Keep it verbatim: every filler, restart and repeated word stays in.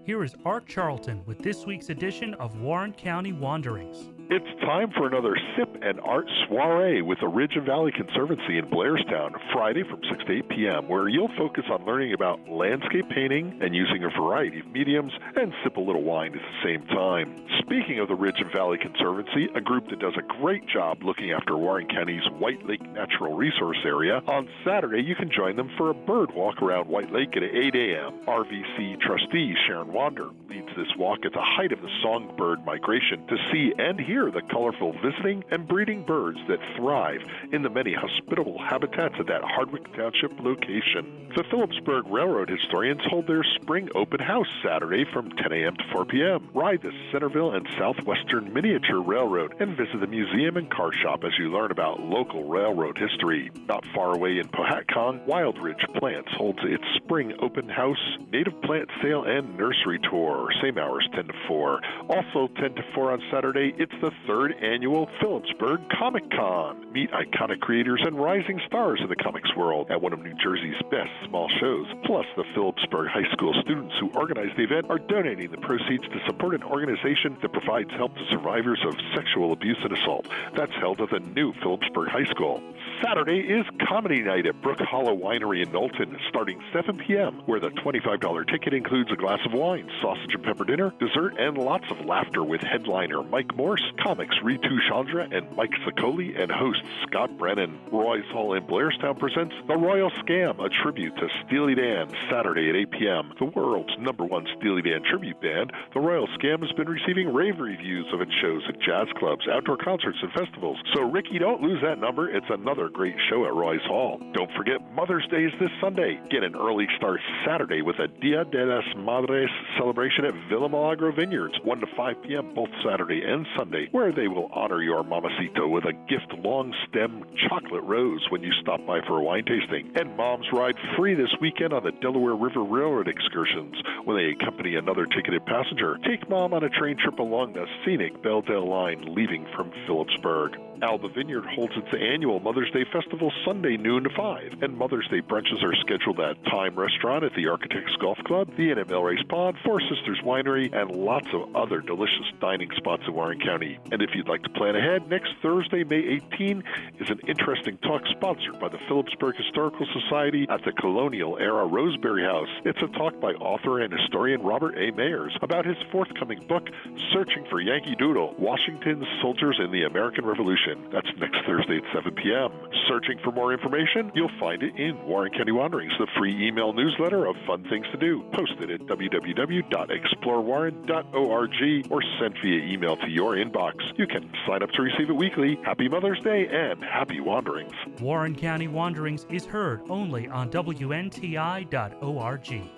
here is Art Charlton with this week's edition of Warren County Wanderings. It's time for another Sip and Art Soiree with the Ridge and Valley Conservancy in Blairstown, Friday from six to eight p.m., where you'll focus on learning about landscape painting and using a variety of mediums and sip a little wine at the same time. Speaking of the Ridge and Valley Conservancy, a group that does a great job looking after Warren County's White Lake Natural Resource Area, on Saturday you can join them for a bird walk around White Lake at eight a.m. R V C trustee Sharon Wander leads this walk at the height of the songbird migration to see and hear the colorful visiting and breeding birds that thrive in the many hospitable habitats at that Hardwick Township location. The Phillipsburg Railroad historians hold their spring open house Saturday from ten a.m. to four p.m. Ride the Centerville and Southwestern Miniature Railroad and visit the museum and car shop as you learn about local railroad history. Not far away in Pohatcong, Wild Ridge Plants holds its spring open house, native plant sale, and nursery tour. Same hours, ten to four. Also ten to four on Saturday, it's the third annual Phillipsburg Comic Con. Meet iconic creators and rising stars in the comics world at one of New Jersey's best small shows. Plus, the Phillipsburg High School students who organized the event are donating the proceeds to support an organization that provides help to survivors of sexual abuse and assault. That's held at the new Phillipsburg High School. Saturday is Comedy Night at Brook Hollow Winery in Knowlton, starting seven p.m., where the twenty-five dollars ticket includes a glass of wine, sausage and pepper dinner, dessert, and lots of laughter with headliner Mike Morse, comics Ritu Chandra and Mike Saccoli, and host Scott Brennan. Roy's Hall in Blairstown presents The Royal Scam, a tribute to Steely Dan, Saturday at eight p.m. The world's number one Steely Dan tribute band, The Royal Scam has been receiving rave reviews of its shows at jazz clubs, outdoor concerts, and festivals. So, Ricky, don't lose that number. It's another great show at Roy's Hall. Don't forget Mother's Day is this Sunday. Get an early start Saturday with a Dia de las Madres celebration at Villa Milagro Vineyards, one to five p.m. both Saturday and Sunday, where they will honor your mamacita with a gift long-stem chocolate rose when you stop by for a wine tasting. And moms ride free this weekend on the Delaware River Railroad excursions when they accompany another ticketed passenger. Take mom on a train trip along the scenic Belldale line leaving from Phillipsburg. Alba Vineyard holds its annual Mother's Day Festival Sunday noon to five, and Mother's Day brunches are scheduled at Time Restaurant at the Architects Golf Club, the Inn at Millrace Pond, Four Sisters Winery, and lots of other delicious dining spots in Warren County. And if you'd like to plan ahead, next Thursday, May eighteenth, is an interesting talk sponsored by the Phillipsburg Historical Society at the Colonial-Era Roseberry House. It's a talk by author and historian Robert A. Mayers about his forthcoming book, Searching for Yankee Doodle, Washington's Soldiers in the American Revolution. That's next Thursday at seven p.m. Searching for more information? You'll find it in Warren County Wanderings, the free email newsletter of fun things to do, posted at w w w dot explore warren dot org or sent via email to your inbox. You can sign up to receive it weekly. Happy Mother's Day and happy wanderings. Warren County Wanderings is heard only on W N T I dot org.